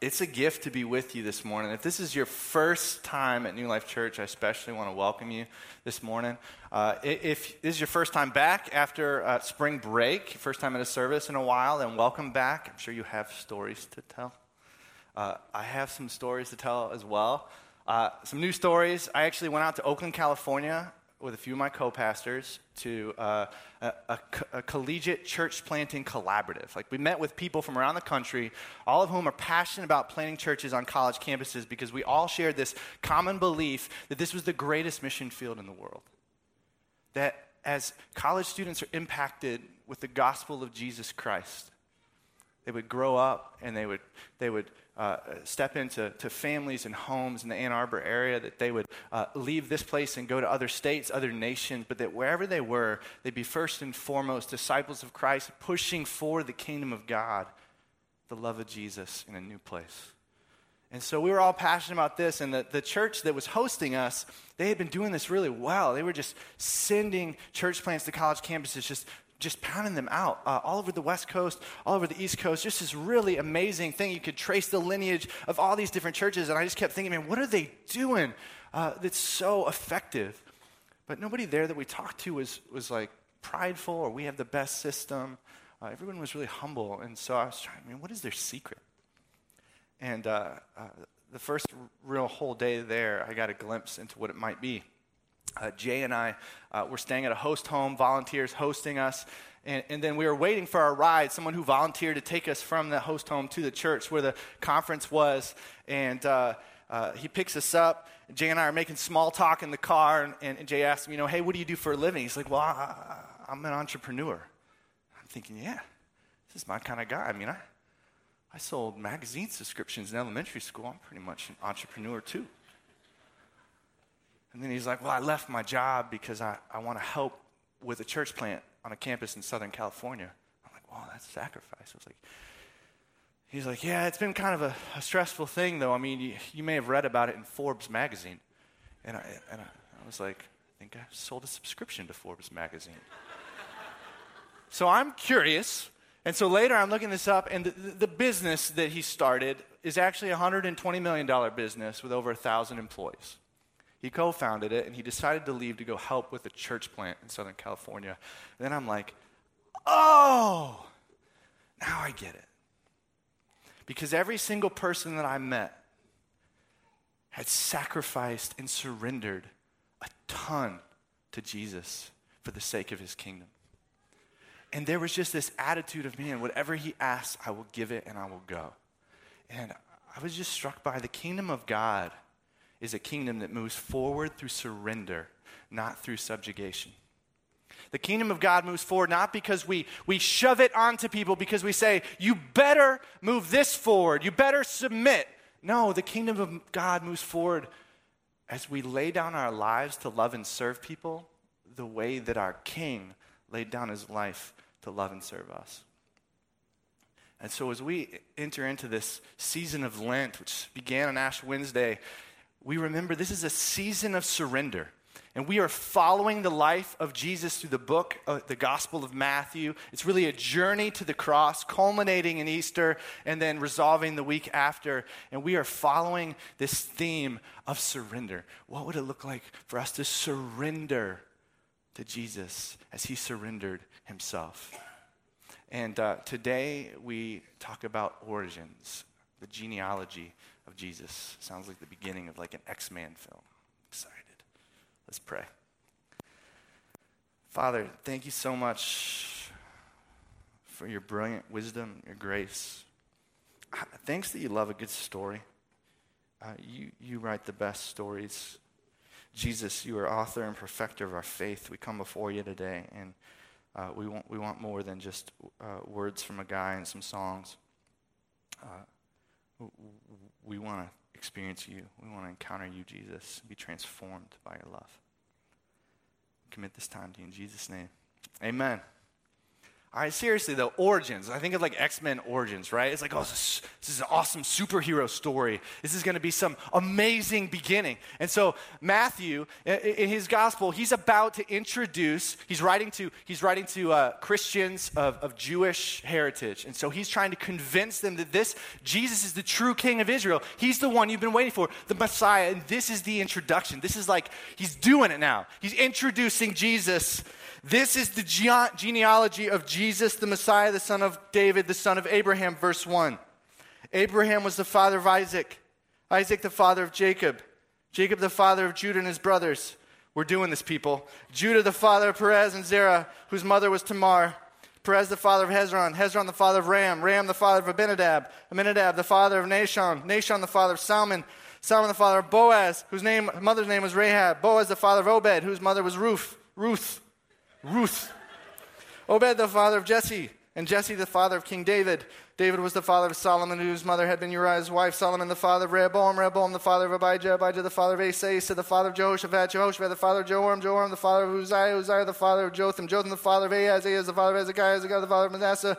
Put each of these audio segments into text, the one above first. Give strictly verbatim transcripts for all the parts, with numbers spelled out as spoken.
It's a gift to be with you this morning. If this is your first time at New Life Church, I especially want to welcome you this morning. Uh, if this is your first time back after uh, spring break, first time at a service in a while, then welcome back. I'm sure you have stories to tell. Uh, I have some stories to tell as well. Uh, some new stories. I actually went out to Oakland, California with a few of my co-pastors to uh, a, a, a collegiate church planting collaborative. Like, we met with people from around the country, all of whom are passionate about planting churches on college campuses because we all shared this common belief that this was the greatest mission field in the world. That as college students are impacted with the gospel of Jesus Christ, they would grow up and they would they would uh, step into to families and homes in the Ann Arbor area, that they would uh, leave this place and go to other states, other nations, but that wherever they were, they'd be first and foremost disciples of Christ, pushing for the kingdom of God, the love of Jesus in a new place. And so we were all passionate about this, and the, the church that was hosting us, they had been doing this really well. They were just sending church plants to college campuses, just just pounding them out uh, all over the West Coast, all over the East Coast, just this really amazing thing. You could trace the lineage of all these different churches, and I just kept thinking, man, what are they doing uh, that's so effective? But nobody there that we talked to was, was like prideful or we have the best system. Uh, everyone was really humble, and so I was trying, I mean, what is their secret? And uh, uh, the first real whole day there, I got a glimpse into what it might be. Uh, Jay and I uh, were staying at a host home, volunteers hosting us, and, and then we were waiting for our ride, someone who volunteered to take us from the host home to the church where the conference was, and uh, uh, he picks us up. Jay and I are making small talk in the car, and, and, and Jay asks him, you know, hey, what do you do for a living? He's like, well, I, I, I'm an entrepreneur. I'm thinking, yeah, this is my kind of guy. I mean, I, I sold magazine subscriptions in elementary school. I'm pretty much an entrepreneur too. And then he's like, well, I left my job because I, I want to help with a church plant on a campus in Southern California. I'm like, wow, that's a sacrifice. I was like, he's like, yeah, it's been kind of a, a stressful thing, though. I mean, you, you may have read about it in Forbes magazine. And I, and I, I was like, I think I sold a subscription to Forbes magazine. So I'm curious. And so later I'm looking this up, and the, the business that he started is actually a one hundred twenty million dollars business with over one thousand employees. He co-founded it, and he decided to leave to go help with a church plant in Southern California. And then I'm like, oh, now I get it. Because every single person that I met had sacrificed and surrendered a ton to Jesus for the sake of his kingdom. And there was just this attitude of, man, whatever he asks, I will give it and I will go. And I was just struck by the kingdom of God is a kingdom that moves forward through surrender, not through subjugation. The kingdom of God moves forward not because we, we shove it onto people, because we say, you better move this forward, you better submit. No, the kingdom of God moves forward as we lay down our lives to love and serve people the way that our King laid down his life to love and serve us. And so as we enter into this season of Lent, which began on Ash Wednesday, we remember this is a season of surrender. And we are following the life of Jesus through the book, uh, the Gospel of Matthew. It's really a journey to the cross, culminating in Easter, and then resolving the week after. And we are following this theme of surrender. What would it look like for us to surrender to Jesus as he surrendered himself? And uh, today we talk about origins, the genealogy of Jesus. Sounds like the beginning of like an X-Men film. Excited. Let's pray. Father, thank you so much for your brilliant wisdom, your grace. Thanks that you love a good story. Uh, you, you write the best stories. Jesus, you are author and perfecter of our faith. We come before you today, and uh, we want we want more than just uh, words from a guy and some songs. Uh, we want to experience you. We want to encounter you, Jesus, be transformed by your love. Commit this time to you in Jesus' name. Amen. All right, seriously though, Origins. I think of like X-Men Origins, right? It's like, oh, this is, this is an awesome superhero story. This is going to be some amazing beginning. And so Matthew, in his gospel, he's about to introduce. He's writing to he's writing to uh, Christians of, of Jewish heritage, and so he's trying to convince them that this Jesus is the true King of Israel. He's the one you've been waiting for, the Messiah. And this is the introduction. This is like he's doing it now. He's introducing Jesus. This is the ge- genealogy of Jesus, the Messiah, the son of David, the son of Abraham, verse one. Abraham was the father of Isaac. Isaac, the father of Jacob. Jacob, the father of Judah and his brothers. We're doing this, people. Judah, the father of Perez and Zerah, whose mother was Tamar. Perez, the father of Hezron. Hezron, the father of Ram. Ram, the father of Abinadab. Abinadab, the father of Nahshon. Nahshon, the father of Salmon. Salmon, the father of Boaz, whose name, mother's name was Rahab. Boaz, the father of Obed, whose mother was Ruth. Ruth. Ruth. Obed, the father of Jesse, and Jesse, the father of King David. David was the father of Solomon, whose mother had been Uriah's wife. Solomon, the father of Rehoboam. Rehoboam, the father of Abijah. Abijah, the father of Asa. Asa, the father of Jehoshaphat. Jehoshaphat, the father of Joram. Joram, the father of Uzziah. Uzziah, the father of Jotham. Jotham, the father of Ahaz. Ahaz, the father of Hezekiah. Hezekiah, the father of Manasseh.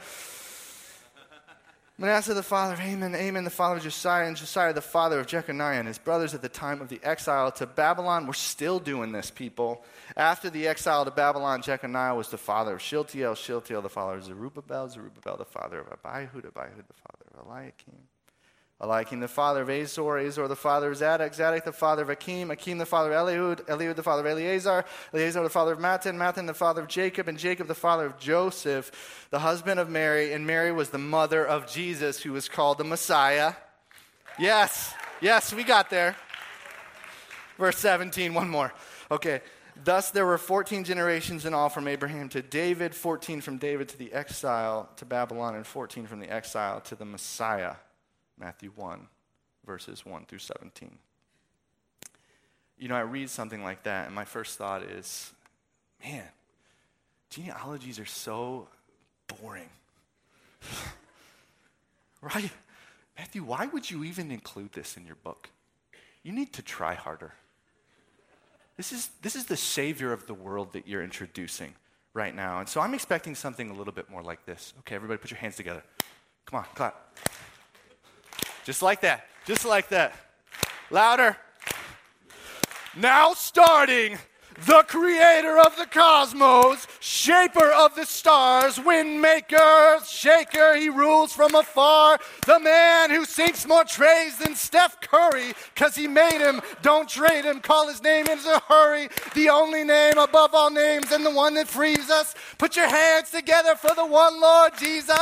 Manasseh, the father of Amon. Amon, the father of Josiah. And Josiah, the father of Jeconiah. And his brothers at the time of the exile to Babylon. We're still doing this, people. After the exile to Babylon, Jeconiah was the father of Shealtiel. Shealtiel, the father of Zerubbabel. Zerubbabel, the father of Abihud. Abihud, the father of Eliakim. Eliakim, the father of Azor. Azor, the father of Zadok. Zadok, the father of Akim. Akim, the father of Eliud. Eliud, the father of Eleazar. Eleazar, the father of Matthan. Matthan, the father of Jacob. And Jacob, the father of Joseph, the husband of Mary. And Mary was the mother of Jesus, who was called the Messiah. Yes, yes, we got there. Verse seventeen, one more. Okay. Thus there were fourteen generations in all from Abraham to David, fourteen from David to the exile to Babylon, and fourteen from the exile to the Messiah. Matthew one, verses one through seventeen. You know, I read something like that, and my first thought is, man, genealogies are so boring. Right? Matthew, why would you even include this in your book? You need to try harder. This is, this is the Savior of the world that you're introducing right now. And so I'm expecting something a little bit more like this. Okay, everybody put your hands together. Come on, clap. Just like that. Just like that. Louder. Now starting, the creator of the cosmos, shaper of the stars, wind maker, shaker, he rules from afar. The man who sinks more trays than Steph Curry, because he made him, don't trade him, call his name in a hurry. The only name above all names and the one that frees us. Put your hands together for the one Lord Jesus.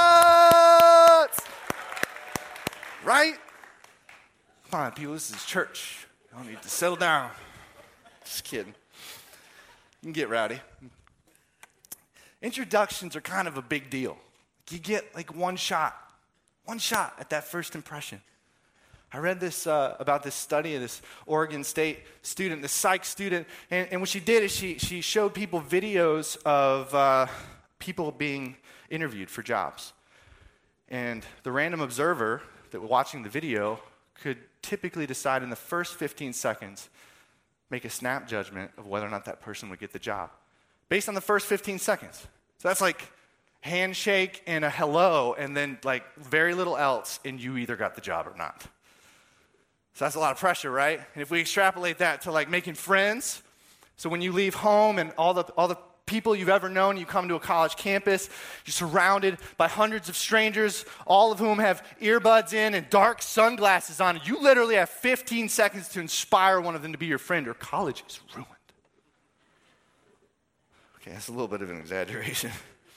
Right? Come on, people, this is church. You don't need to settle down. Just kidding. You can get rowdy. Introductions are kind of a big deal. You get like one shot, one shot at that first impression. I read this uh, about this study of this Oregon State student, this psych student, and, and what she did is she she showed people videos of uh, people being interviewed for jobs. And the random observer that was watching the video could typically decide in the first fifteen seconds, make a snap judgment of whether or not that person would get the job based on the first fifteen seconds. So that's like handshake and a hello and then like very little else, and you either got the job or not. So that's a lot of pressure, right? And if we extrapolate that to like making friends, so when you leave home and all the all the people you've ever known, you come to a college campus, you're surrounded by hundreds of strangers, all of whom have earbuds in and dark sunglasses on. You literally have fifteen seconds to inspire one of them to be your friend, or college is ruined. Okay, that's a little bit of an exaggeration.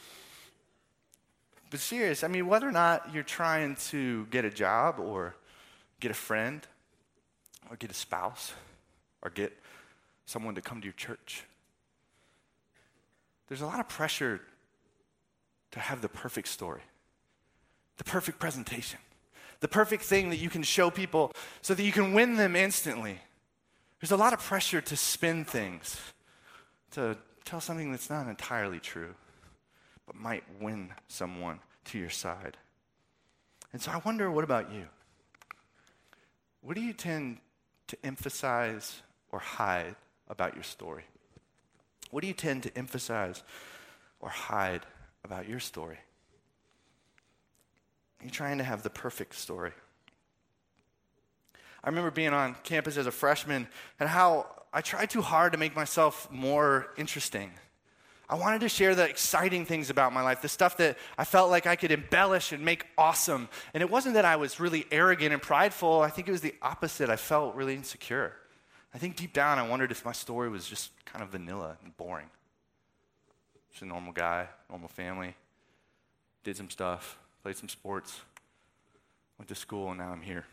But serious, I mean, whether or not you're trying to get a job or get a friend or get a spouse or get someone to come to your church, there's a lot of pressure to have the perfect story, the perfect presentation, the perfect thing that you can show people so that you can win them instantly. There's a lot of pressure to spin things, to tell something that's not entirely true, but might win someone to your side. And so I wonder, what about you? What do you tend to emphasize or hide about your story? What do you tend to emphasize or hide about your story? You're trying to have the perfect story. I remember being on campus as a freshman and how I tried too hard to make myself more interesting. I wanted to share the exciting things about my life, the stuff that I felt like I could embellish and make awesome. And it wasn't that I was really arrogant and prideful. I think it was the opposite. I felt really insecure. I think deep down I wondered if my story was just kind of vanilla and boring. Just a normal guy, normal family, did some stuff, played some sports, went to school, and now I'm here.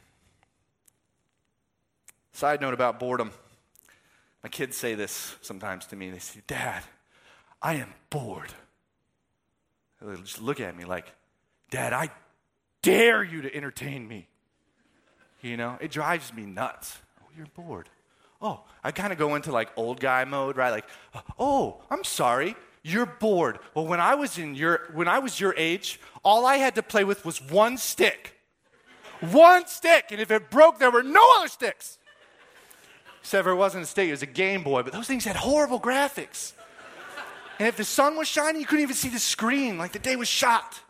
Side note about boredom. My kids say this sometimes to me. They say, Dad, I am bored. They just look at me like, Dad, I dare you to entertain me. You know, it drives me nuts. Oh, you're bored. Oh, I kind of go into like old guy mode, right? Like, oh, I'm sorry, you're bored. Well, when I was in your when I was your age, all I had to play with was one stick. One stick, and if it broke, there were no other sticks. Except for it wasn't a stick, it was a Game Boy, but those things had horrible graphics. And if the sun was shining, you couldn't even see the screen, like the day was shot.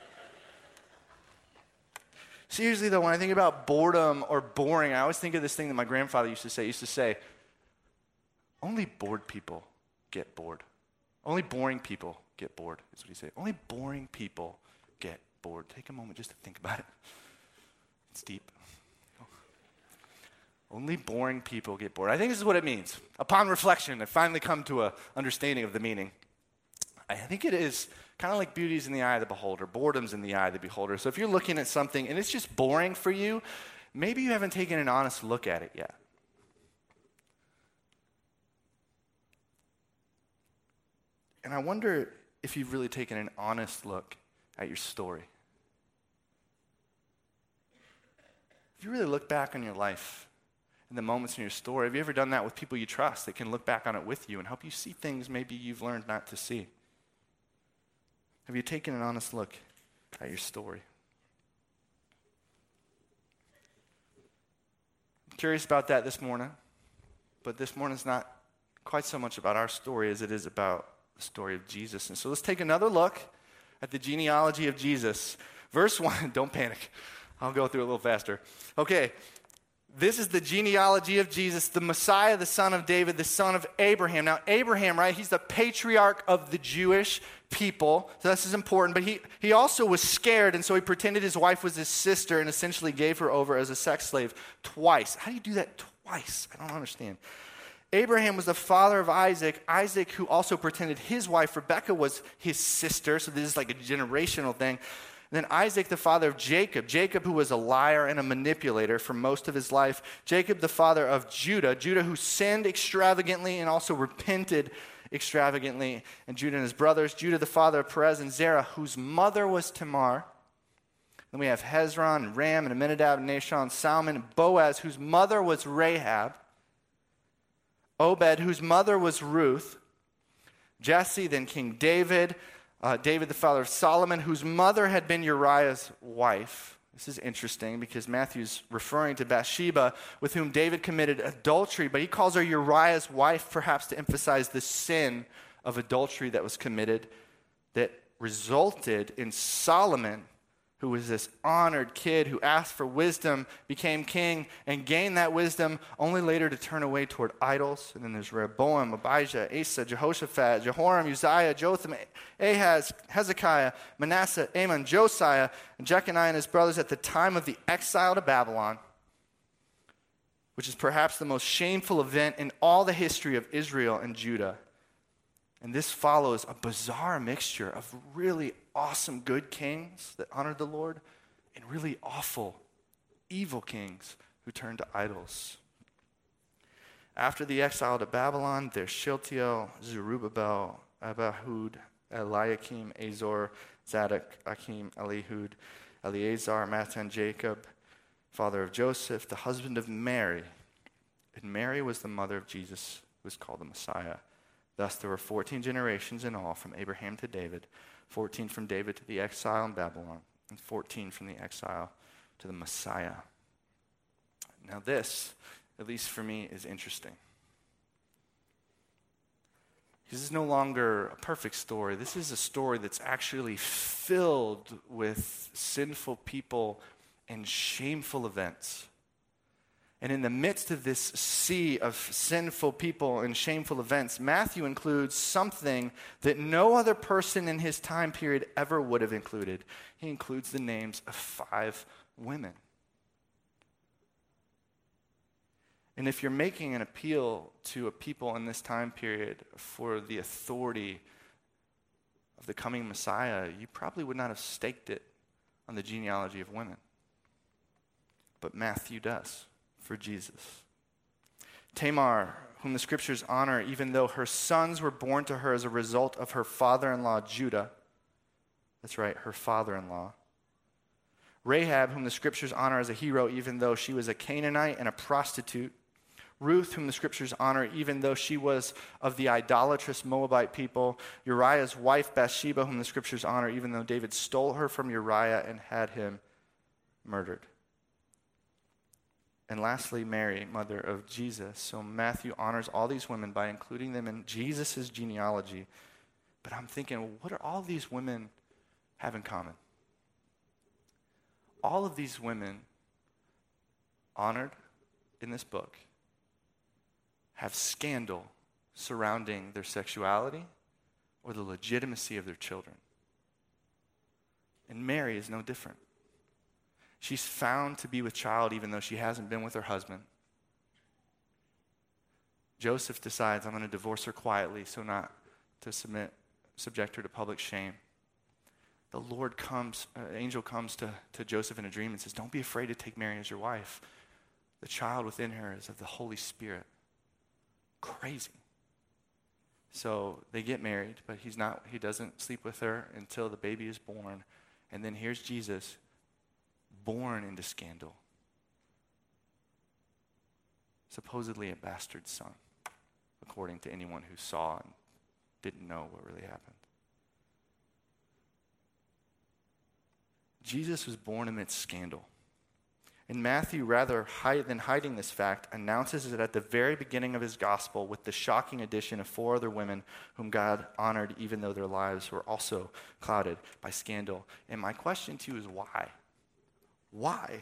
Seriously, though, when I think about boredom or boring, I always think of this thing that my grandfather used to say. He used to say, only bored people get bored. Only boring people get bored, is what he said. Only boring people get bored. Take a moment just to think about it. It's deep. Only boring people get bored. I think this is what it means. Upon reflection, I finally come to an understanding of the meaning. I think it is kind of like beauty's in the eye of the beholder, boredom's in the eye of the beholder. So if you're looking at something and it's just boring for you, maybe you haven't taken an honest look at it yet. And I wonder if you've really taken an honest look at your story. If you really look back on your life, in the moments in your story, have you ever done that with people you trust that can look back on it with you and help you see things maybe you've learned not to see? Have you taken an honest look at your story? I'm curious about that this morning, but this morning's not quite so much about our story as it is about the story of Jesus. And so let's take another look at the genealogy of Jesus. Verse one, don't panic. I'll go through it a little faster. Okay. This is the genealogy of Jesus, the Messiah, the son of David, the son of Abraham. Now, Abraham, right, he's the patriarch of the Jewish people. So this is important. But he, he also was scared, and so he pretended his wife was his sister and essentially gave her over as a sex slave twice. How do you do that twice? I don't understand. Abraham was the father of Isaac. Isaac, who also pretended his wife, Rebekah, was his sister. So this is like a generational thing. And then Isaac, the father of Jacob. Jacob, who was a liar and a manipulator for most of his life. Jacob, the father of Judah. Judah, who sinned extravagantly and also repented extravagantly. And Judah and his brothers. Judah, the father of Perez and Zerah, whose mother was Tamar. Then we have Hezron and Ram and Amminadab and Nahshon, Salmon and Boaz, whose mother was Rahab. Obed, whose mother was Ruth. Jesse, then King David. Uh, David, the father of Solomon, whose mother had been Uriah's wife. This is interesting because Matthew's referring to Bathsheba, with whom David committed adultery, but he calls her Uriah's wife, perhaps to emphasize the sin of adultery that was committed that resulted in Solomon, who was this honored kid who asked for wisdom, became king, and gained that wisdom, only later to turn away toward idols. And then there's Rehoboam, Abijah, Asa, Jehoshaphat, Jehoram, Uzziah, Jotham, Ahaz, Hezekiah, Manasseh, Amon, Josiah, and Jeconiah and his brothers at the time of the exile to Babylon, which is perhaps the most shameful event in all the history of Israel and Judah. And this follows a bizarre mixture of really awesome good kings that honored the Lord and really awful, evil kings who turned to idols. After the exile to Babylon, there's Shealtiel, Zerubbabel, Abihud, Eliakim, Azor, Zadok, Achim, Elihud, Eleazar, Matan, Jacob, father of Joseph, the husband of Mary. And Mary was the mother of Jesus, who was called the Messiah. Thus, there were fourteen generations in all, from Abraham to David, fourteen from David to the exile in Babylon, and fourteen from the exile to the Messiah. Now this, at least for me, is interesting. This is no longer a perfect story. This is a story that's actually filled with sinful people and shameful events. And in the midst of this sea of sinful people and shameful events, Matthew includes something that no other person in his time period ever would have included. He includes the names of five women. And if you're making an appeal to a people in this time period for the authority of the coming Messiah, you probably would not have staked it on the genealogy of women. But Matthew does for Jesus. Tamar, whom the scriptures honor, even though her sons were born to her as a result of her father-in-law Judah. That's right, her father-in-law. Rahab, whom the scriptures honor as a hero, even though she was a Canaanite and a prostitute. Ruth, whom the scriptures honor, even though she was of the idolatrous Moabite people. Uriah's wife, Bathsheba, whom the scriptures honor, even though David stole her from Uriah and had him murdered. And lastly, Mary, mother of Jesus. So Matthew honors all these women by including them in Jesus' genealogy. But I'm thinking, what do all these women have in common? All of these women honored in this book have scandal surrounding their sexuality or the legitimacy of their children. And Mary is no different. She's found to be with child even though she hasn't been with her husband. Joseph decides, I'm going to divorce her quietly so not to submit, subject her to public shame. The Lord comes, an angel comes to, to Joseph in a dream and says, don't be afraid to take Mary as your wife. The child within her is of the Holy Spirit. Crazy. So they get married, but he's not, he doesn't sleep with her until the baby is born. And then here's Jesus, born into scandal. Supposedly a bastard son, according to anyone who saw and didn't know what really happened. Jesus was born amidst scandal. And Matthew, rather than hiding this fact, announces it at the very beginning of his gospel with the shocking addition of four other women whom God honored even though their lives were also clouded by scandal. And my question to you is why? Why?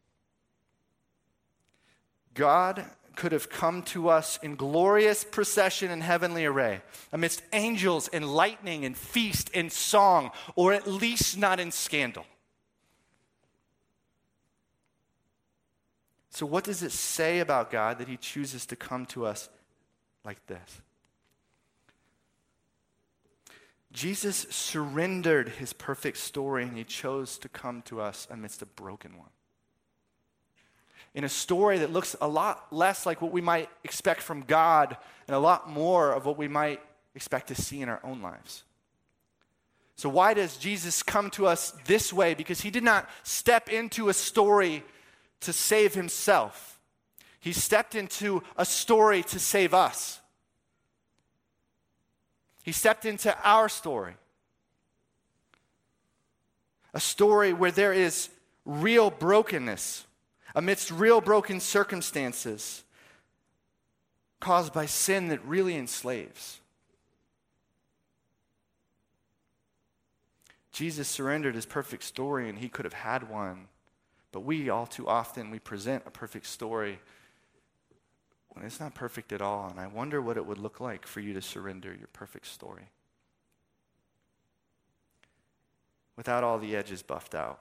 God could have come to us in glorious procession and heavenly array, amidst angels and lightning and feast and song, or at least not in scandal. So what does it say about God that he chooses to come to us like this? Jesus surrendered his perfect story and he chose to come to us amidst a broken one. In a story that looks a lot less like what we might expect from God and a lot more of what we might expect to see in our own lives. So why does Jesus come to us this way? Because he did not step into a story to save himself. He stepped into a story to save us. He stepped into our story. A story where there is real brokenness amidst real broken circumstances caused by sin that really enslaves. Jesus surrendered his perfect story and he could have had one. But we all too often, we present a perfect story when it's not perfect at all. And I wonder what it would look like for you to surrender your perfect story without all the edges buffed out.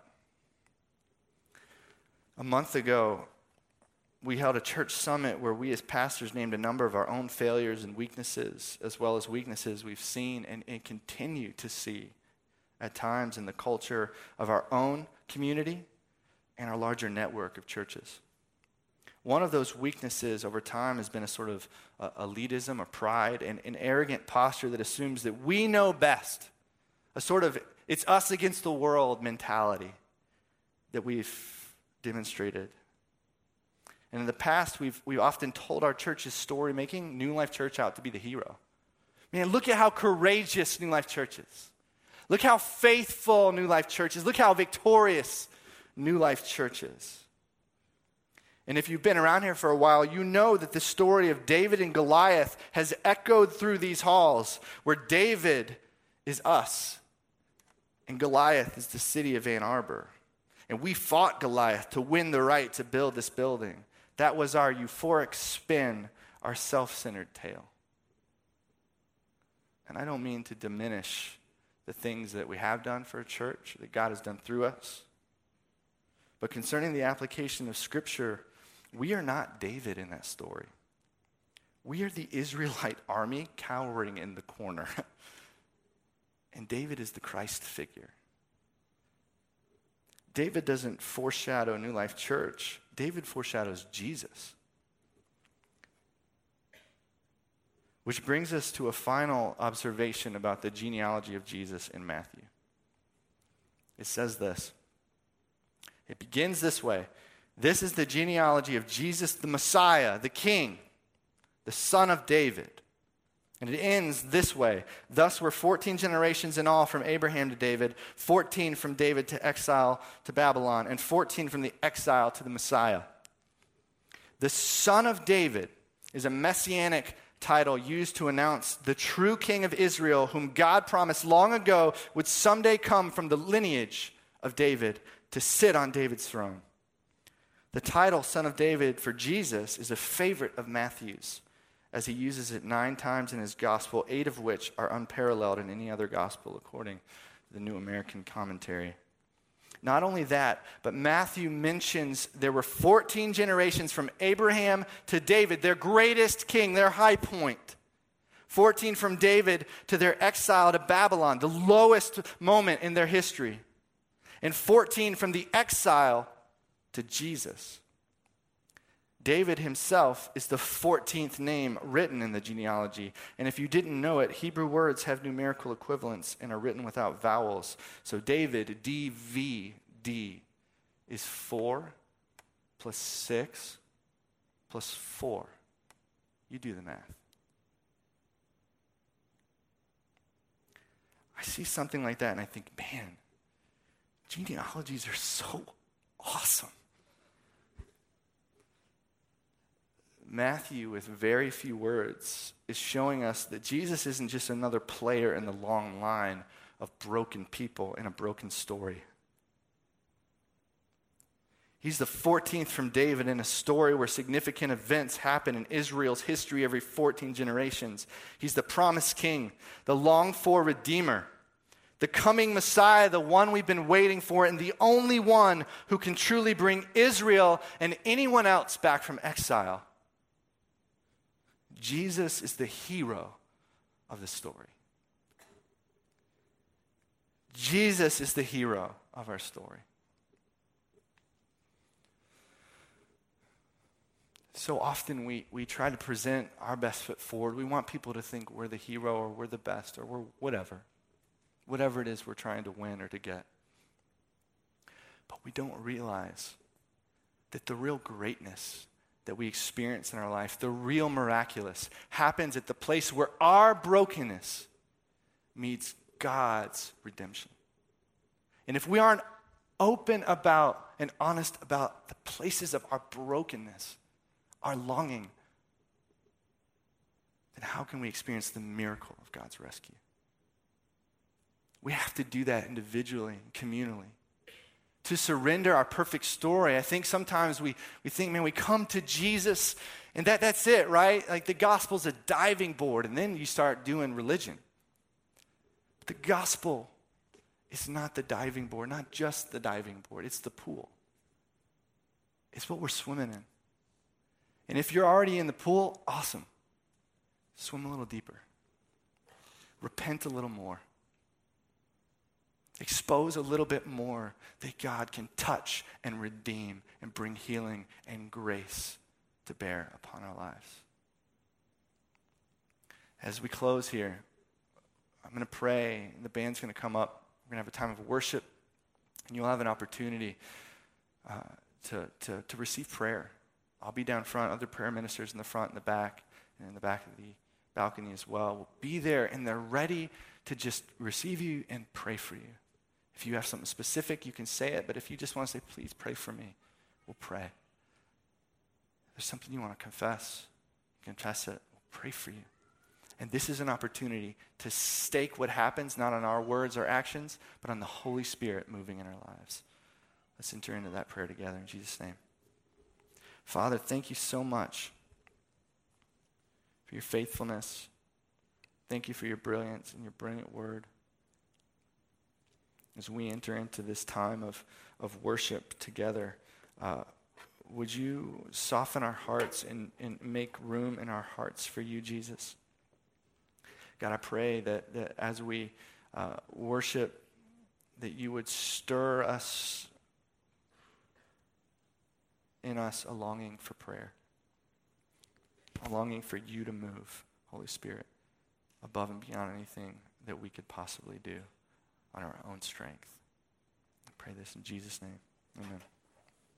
A month ago, we held a church summit where we as pastors named a number of our own failures and weaknesses, as well as weaknesses we've seen and, and continue to see at times in the culture of our own community and our larger network of churches. One of those weaknesses over time has been a sort of uh, elitism or pride and an arrogant posture that assumes that we know best. A sort of it's us against the world mentality that we've demonstrated. And in the past, we've, we've often told our church's story, making New Life Church out to be the hero. Man, look at how courageous New Life Church is. Look how faithful New Life Church is. Look how victorious New Life Church is. And if you've been around here for a while, you know that the story of David and Goliath has echoed through these halls, where David is us, and Goliath is the city of Ann Arbor. And we fought Goliath to win the right to build this building. That was our euphoric spin, our self-centered tale. And I don't mean to diminish the things that we have done for a church, that God has done through us. But concerning the application of Scripture, we are not David in that story. We are the Israelite army cowering in the corner. And David is the Christ figure. David doesn't foreshadow New Life Church. David foreshadows Jesus. Which brings us to a final observation about the genealogy of Jesus in Matthew. It says this. It begins this way. This is the genealogy of Jesus, the Messiah, the King, the Son of David. And it ends this way. Thus were fourteen generations in all from Abraham to David, fourteen from David to exile to Babylon, and fourteen from the exile to the Messiah. The Son of David is a messianic title used to announce the true King of Israel, whom God promised long ago would someday come from the lineage of David to sit on David's throne. The title Son of David for Jesus is a favorite of Matthew's, as he uses it nine times in his gospel, eight of which are unparalleled in any other gospel, according to the New American Commentary. Not only that, but Matthew mentions there were fourteen generations from Abraham to David, their greatest king, their high point. fourteen from David to their exile to Babylon, the lowest moment in their history. And fourteen from the exile to Jesus. David himself is the fourteenth name written in the genealogy. And if you didn't know it, Hebrew words have numerical equivalents and are written without vowels. So David, D V D, is four plus six plus four. You do the math. I see something like that and I think, man, genealogies are so awesome. Matthew, with very few words, is showing us that Jesus isn't just another player in the long line of broken people in a broken story. He's the fourteenth from David in a story where significant events happen in Israel's history every fourteen generations. He's the promised king, the longed-for Redeemer, the coming Messiah, the one we've been waiting for, and the only one who can truly bring Israel and anyone else back from exile. Jesus is the hero of the story. Jesus is the hero of our story. So often we, we try to present our best foot forward. We want people to think we're the hero or we're the best or we're whatever. Whatever it is we're trying to win or to get. But we don't realize that the real greatness that we experience in our life, the real miraculous, happens at the place where our brokenness meets God's redemption. And if we aren't open about and honest about the places of our brokenness, our longing, then how can we experience the miracle of God's rescue? We have to do that individually and communally. To surrender our perfect story. I think sometimes we, we think, man, we come to Jesus and that, that's it, right? Like the gospel's a diving board and then you start doing religion. The gospel is not the diving board, not just the diving board. It's the pool. It's what we're swimming in. And if you're already in the pool, awesome. Swim a little deeper. Repent a little more. Expose a little bit more that God can touch and redeem and bring healing and grace to bear upon our lives. As we close here, I'm going to pray. The band's going to come up. We're going to have a time of worship. And you'll have an opportunity uh, to, to, to receive prayer. I'll be down front. Other prayer ministers in the front and the back, and in the back of the balcony as well, will be there, and they're ready to just receive you and pray for you. If you have something specific, you can say it, but if you just want to say, please pray for me, we'll pray. there's something you want to confess, confess it. We'll pray for you. And this is an opportunity to stake what happens, not on our words or actions, but on the Holy Spirit moving in our lives. Let's enter into that prayer together in Jesus' name. Father, thank you so much for your faithfulness. Thank you for your brilliance and your brilliant word. As we enter into this time of, of worship together, uh, would you soften our hearts and, and make room in our hearts for you, Jesus? God, I pray that, that as we uh, worship, that you would stir us, in us, a longing for prayer, a longing for you to move, Holy Spirit, above and beyond anything that we could possibly do on our own strength. I pray this in Jesus' name. Amen.